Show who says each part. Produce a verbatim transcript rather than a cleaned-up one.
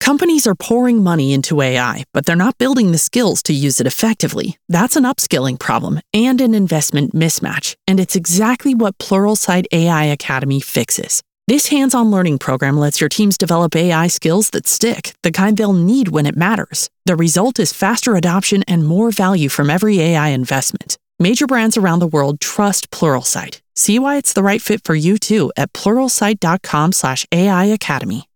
Speaker 1: Companies are pouring money into A I, but they're not building the skills to use it effectively. That's an upskilling problem and an investment mismatch, and it's exactly what Pluralsight A I Academy fixes. This hands-on learning program lets your teams develop A I skills that stick, the kind they'll need when it matters. The result is faster adoption and more value from every A I investment. Major brands around the world trust Pluralsight. See why it's the right fit for you too at pluralsight.com slash AI Academy.